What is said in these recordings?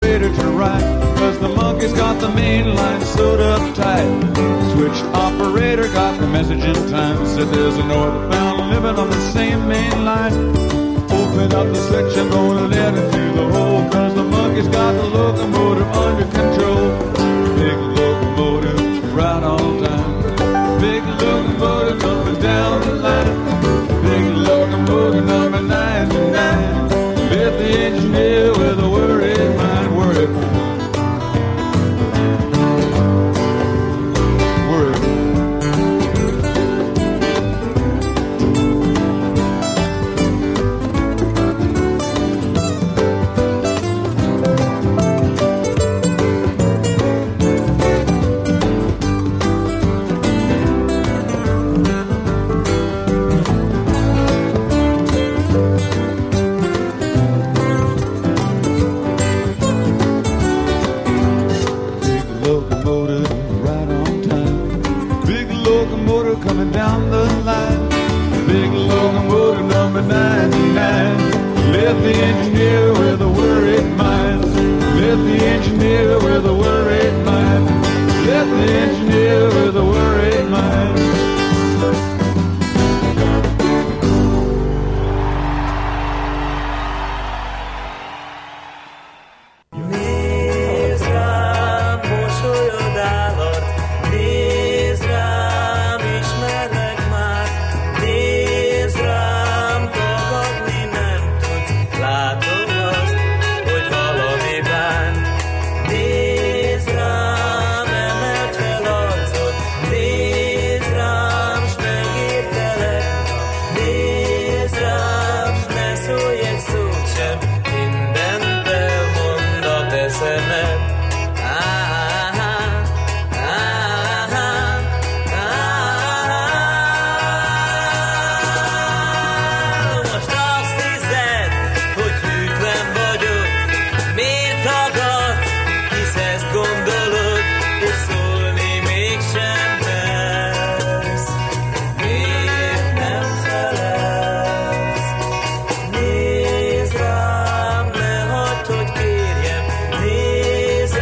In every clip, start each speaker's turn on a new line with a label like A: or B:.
A: operator to right, 'cause the monkey's got the main line sewed up tight. Switch operator got the message in time, said there's a northbound living on the same main line. Open up the switch, I'm gonna let it through the hole, 'cause the monkey's got the locomotive under control. Big locomotive, right on time. Big locomotive coming down the line. Big locomotive number 99. Let the engineer with a worried mind, worried mind. Coming down the line, big locomotive number 99. Let the engineer with a worried mind. Let the engineer with a worried mind. Let the engineer with a worried mind.
B: Nézd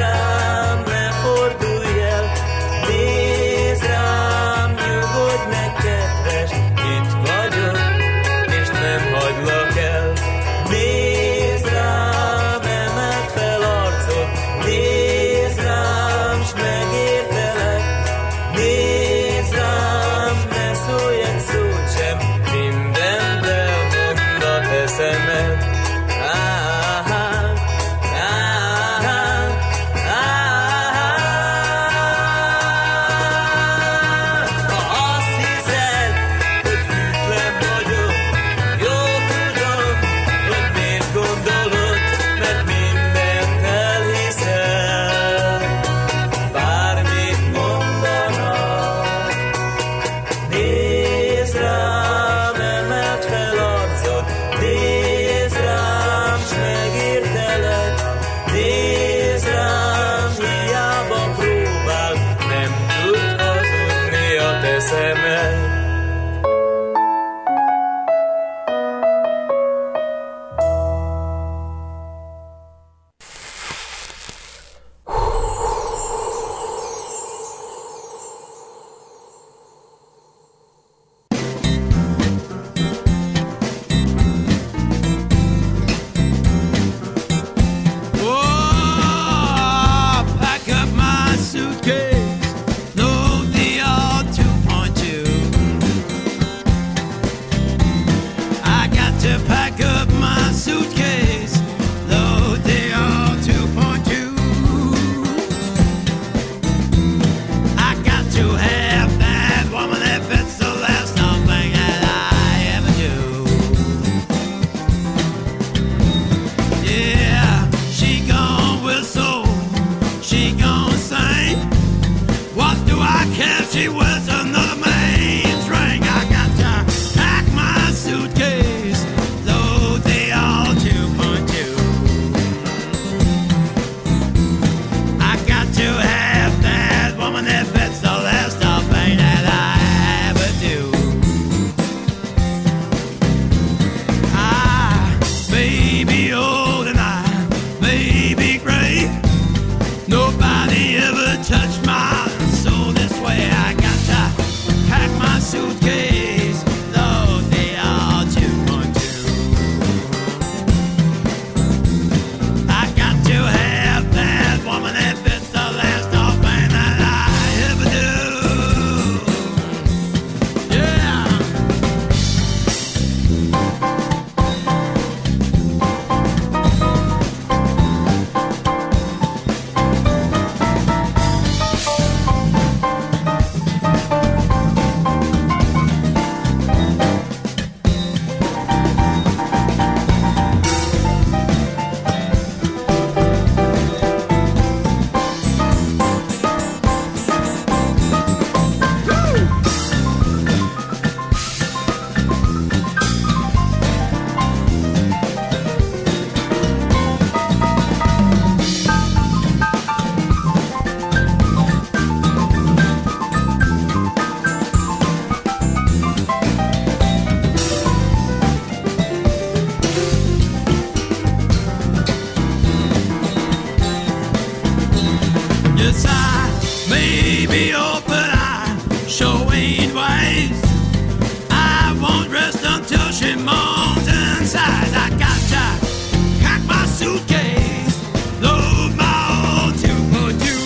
B: Creole, but I sure ain't wise. I won't rest until she moans and sighs. I got to pack my suitcase, load my old 242.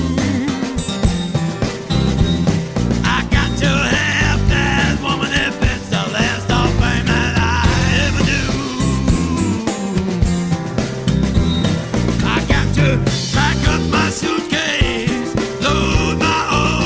B: I got to have that woman if it's the last off thing that I ever do. I got to pack up my suitcase, load my old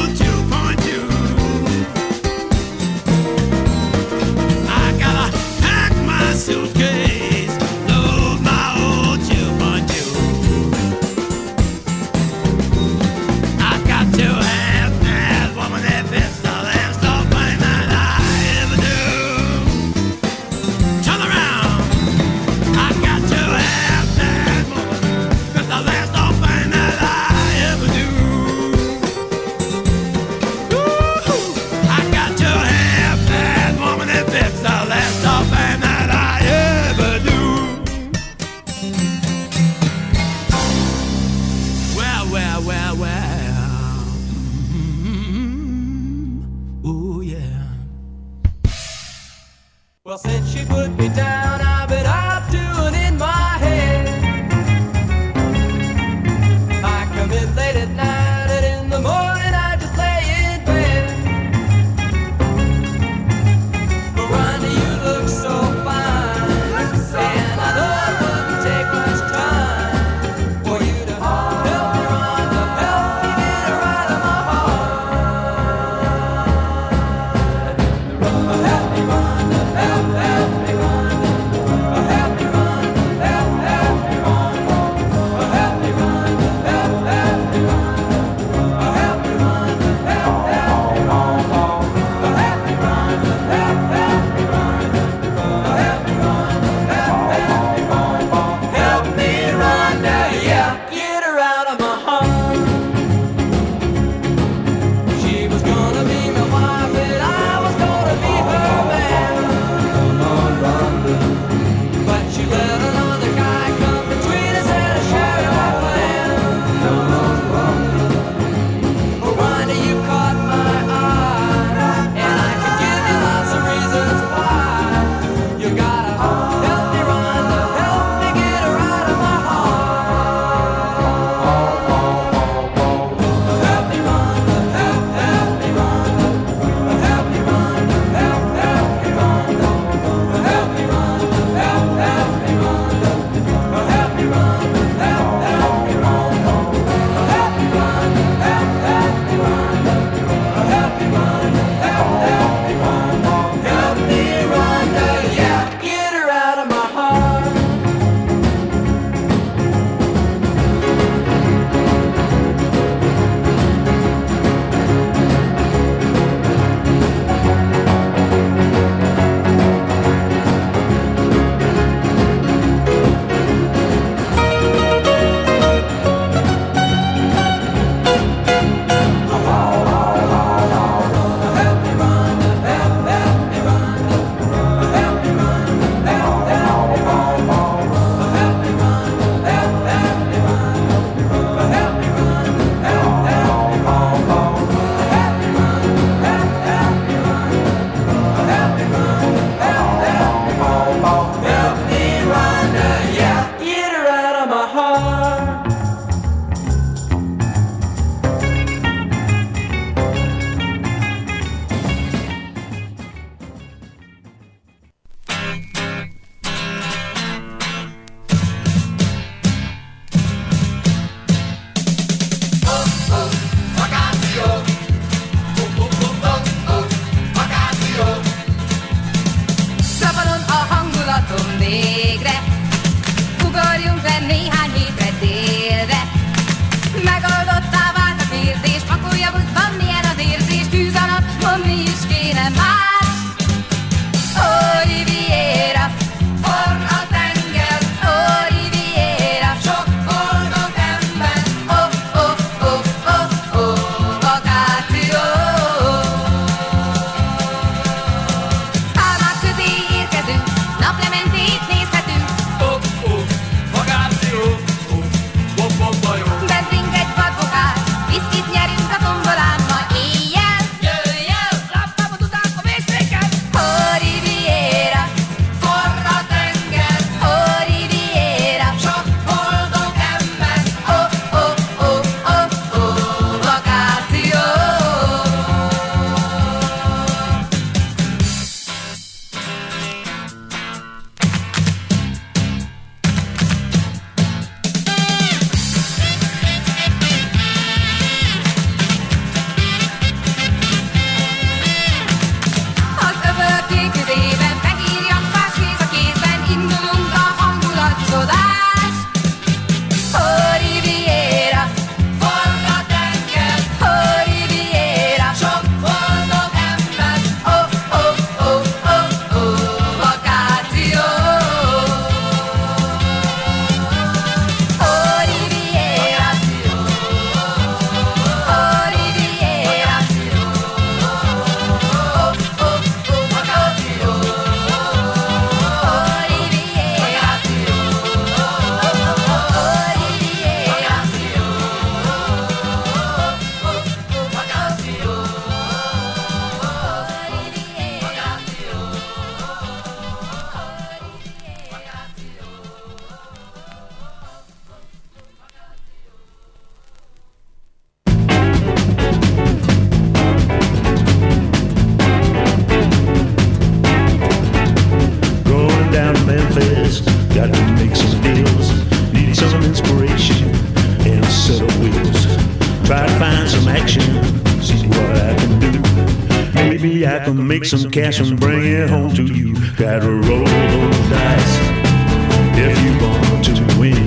C: try to find some action, see what I can do. Maybe I can make some cash and bring it home to you. Gotta roll those dice if you want to win.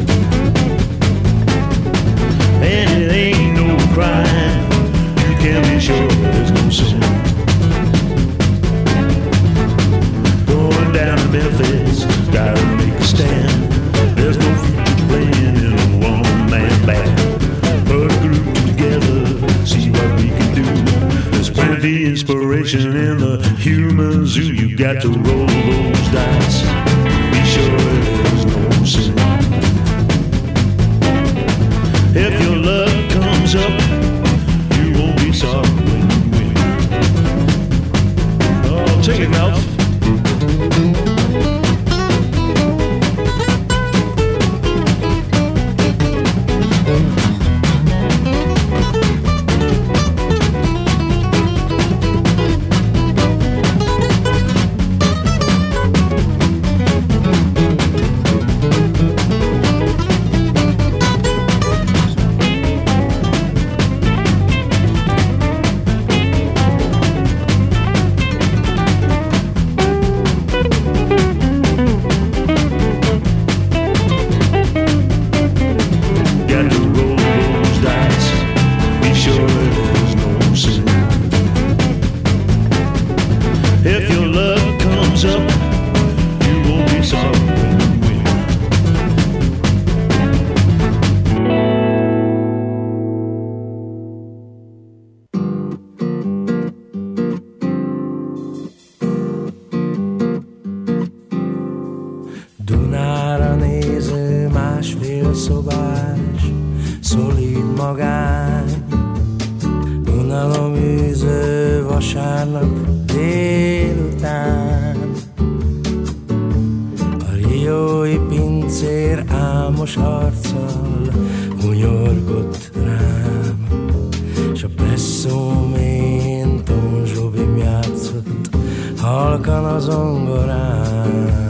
C: And it ain't no crime, you can be sure there's no sin. Going down to Memphis, gotta make a stand. There's no future playing in a one-man band. Put a group together, see what we can do. There's plenty inspiration in the human zoo. You got to roll those dice, be sure there's no sin. If your luck comes up, you won't be sorry when you win. Oh, take it, Ralph.
D: Dunára néző, másfél szobás, szolid magány, unaloműző vasárnap délután. A riói pincér álmos arccal hunyorgott rám, s a presszómén Tom Jobim játszott halkan a zongorán.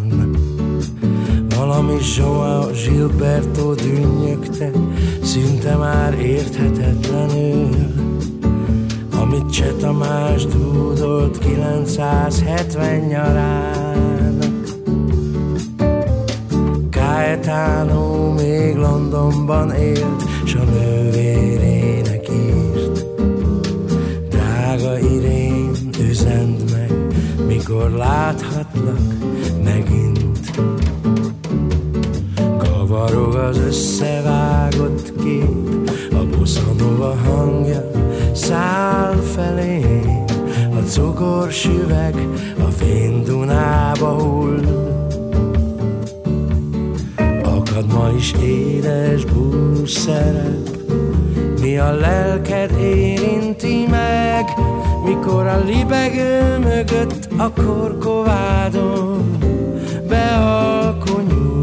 D: Valami João Gilberto dünnyögte, szinte már érthetetlenül, amit Cseh Tamás dúdolt 970 nyarán. Caetano még Londonban élt, s a nővérének írt: drága Irén, üzend meg, mikor láthatlak megint. Kavarog az összevágott kép, a bossa nova hangja száll felé. A cukorsüveg a fén Dunába hull. Akad ma is édes búszerep, mi a lelked érinti meg, mikor a libegő mögött a Korkovádon bealkonyul.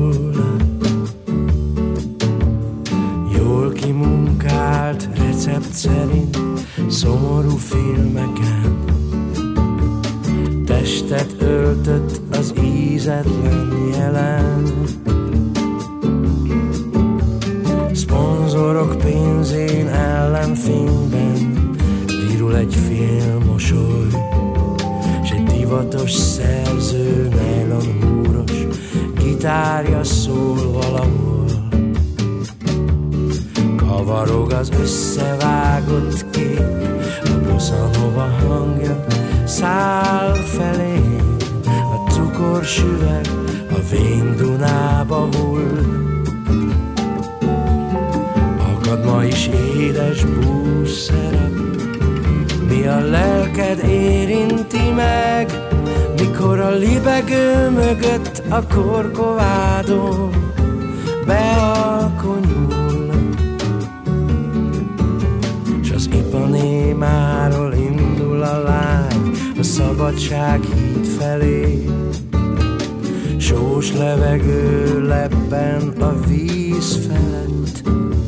D: Jól kimunkált recept szerint szomorú filmeken testet öltött az ízetlen jelen. Szponzorok pénzén ellenfényben virul egy fél mosoly, s egy divatos szerző nylon húros gitárja szól valahol. Kavarog az összevágott kép, a bossa nova hangja száll felé. A cukorsüveg a vén Dunába hull. Akad ma is édes búszerep, mi a lelked érinti meg, mikor a libegő mögött a Korkovádon bealkonyul. S az Ipanémáról indul a lány a szabadság híd felé. Sós levegő lebben a víz felett.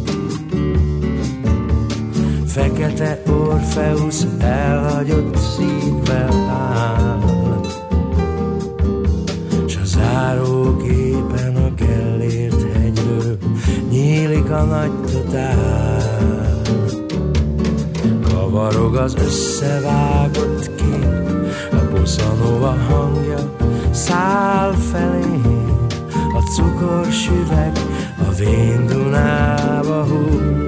D: Fekete Orfeusz elhagyott szívvel áll, s a záróképen a Gellért hegyről nyílik a nagy totál. Kavarog az összevágott kép, a bossa nova hangja száll felé, a cukorsüveg a vén Dunába hull.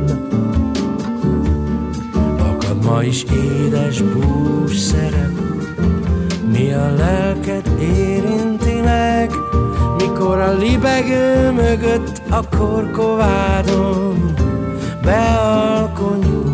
D: Akad ma is édes bús szerep, mi a lelket érinti meg, mikor a libegő mögött a Korkovádon bealkonyul.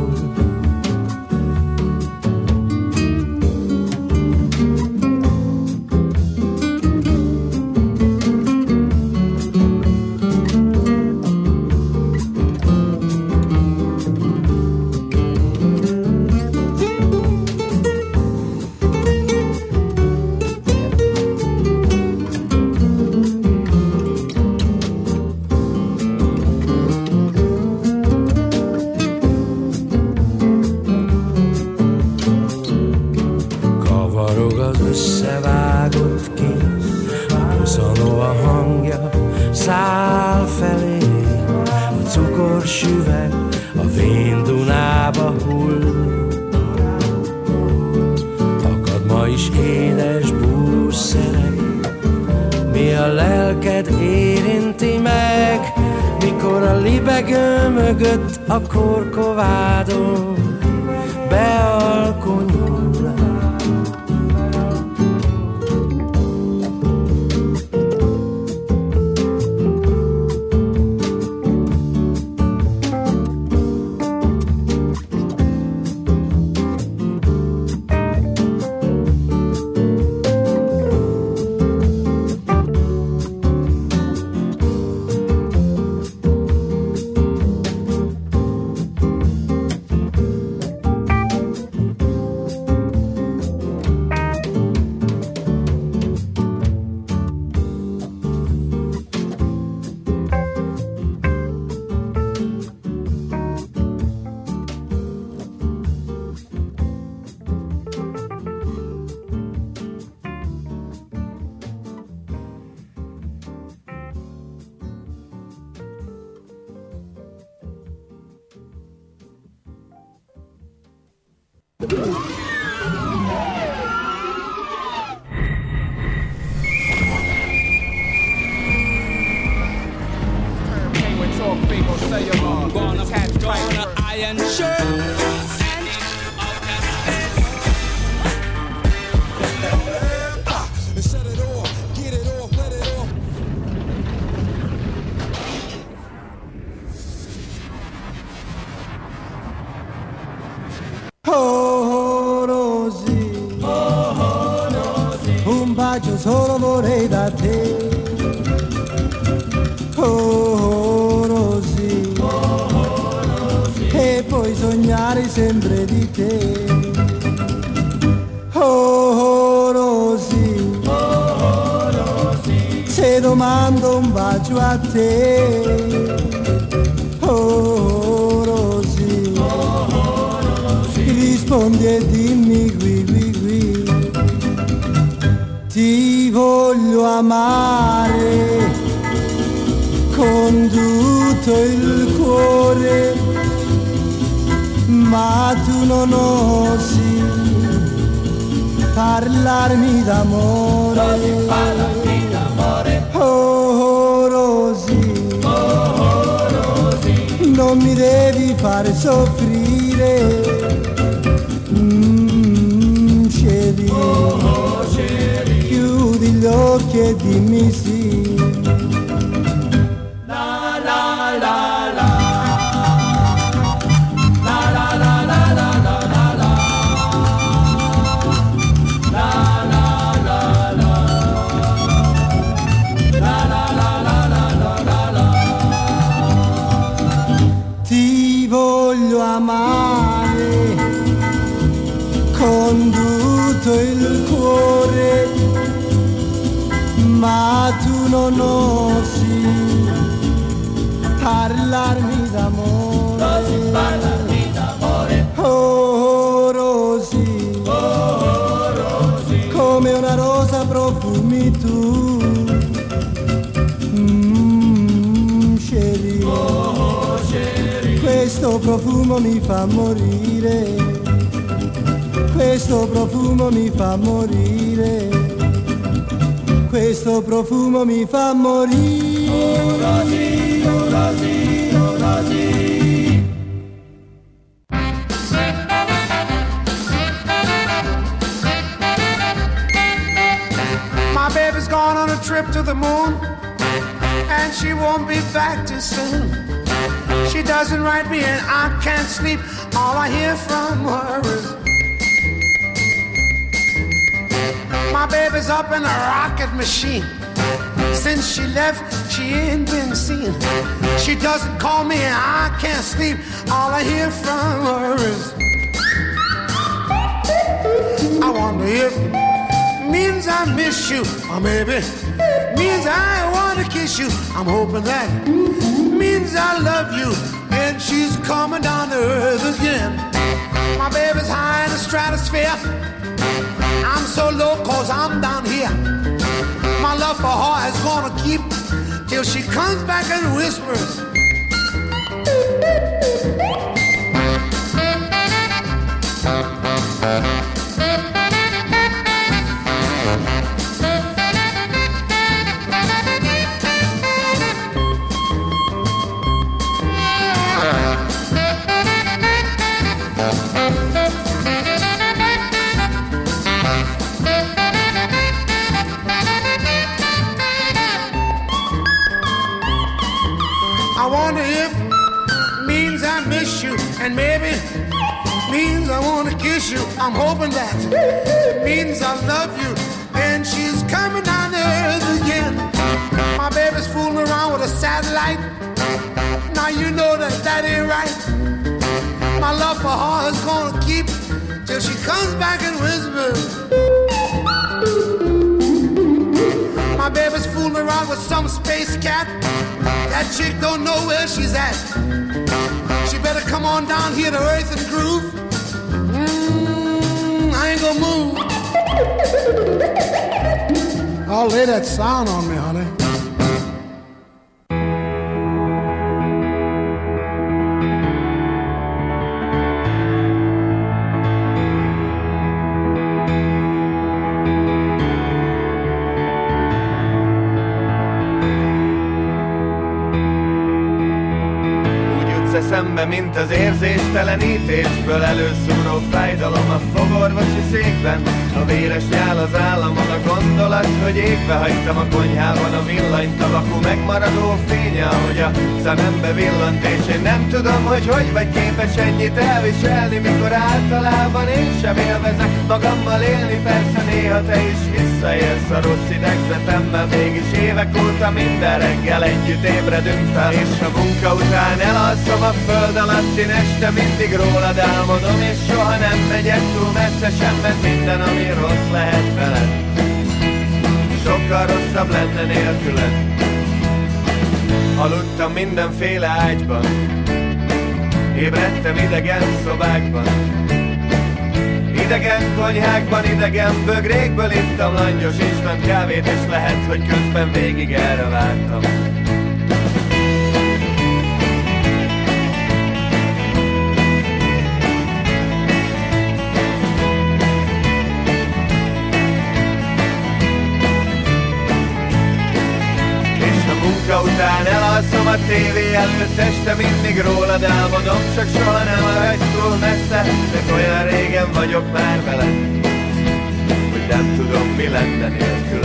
D: Összevágott kéz, a bossa nova hangja száll felé, a cukorsüveg a vén Dunába hull. Akad ma is édes búszerek, mi a lelked érinti meg, mikor a libegő mögött a Korkovádon bealkonyul.
E: Solo vorrei da te, oh Rosy, e poi sognare sempre di te, oh Rosy, se domando un bacio a te, oh Rosy, rispondi e dimmi qui, qui, qui. Ti voglio amare con tutto il cuore, ma tu non osi parlarmi d'amore. Osi parlarmi d'amore. Oh Rosy, oh Rosy, non mi devi fare soffrire, ceri. Oh, ceri. Chiudi gli occhi e dimmi sì. La la la la. La la la la la la la la. La la la la. La la la la la la la. Ti voglio amare con tutto il cuore, ma tu non osi parlarmi d'amore. Osi parlarmi d'amore. Oh Rosy, oh Rosy, come una rosa profumi tu, chérie. Oh chérie, questo profumo mi fa morire. questo profumo mi fa morire, questo profumo mi fa morire. Ora sì, ora sì, ora sì.
F: My baby's gone on a trip to the moon, and she won't be back too soon. She doesn't write me and I can't sleep. All I hear from her is my baby's up in a rocket machine. Since she left, she ain't been seen. She doesn't call me and I can't sleep. All I hear from her is I wonder if means I miss you, or maybe means I want to kiss you. I'm hoping that means I love you, and she's coming down to earth again. My baby's high in the stratosphere, I'm so low 'cause I'm down here. My love for her is gonna keep till she comes back and whispers. I wonder if means I miss you, and maybe means I want to kiss you. I'm hoping that means I love you, and she's coming down to earth again. My baby's fooling around with a satellite. Now you know that that ain't right. My love for her is gonna keep till she comes back and whispers. My baby's fooling around with some space cat. That chick don't know where she's at. She better come on down here to earth and groove. I ain't gonna move. I'll lay that sound on me, honey.
G: Szembe, mint az érzéstelenítésből előszúró fájdalom a fogorvosi székben. A véres nyál az államon, a gondolat, hogy égve hagytam a konyhában a villanyt, a vaku megmaradó fénye, ahogy a szemembe villant, és én nem tudom, hogy vagy képes ennyit elviselni, mikor általában én sem élvezek magammal élni. Persze néha te is visszaélsz a rossz idegzetemmel, mégis évek óta minden reggel együtt ébredünk fel, és a munka után elalszom a föld alatti este, mindig rólad álmodom, és soha nem megyek túl messze sem, mert minden, ami rossz lehet veled, sokkal rosszabb lenne nélküled. Aludtam mindenféle ágyban, ébredtem idegen szobákban, idegen konyhákban, idegen bögrékből ittam langyos isment kávét, és lehet, hogy közben végig erre vártam. Után elalszom a tévé előtt, este mindig rólad álmodom, csak soha nem hagy túl messze, de olyan régen vagyok már veled, hogy nem tudom, mi lenne nélkül.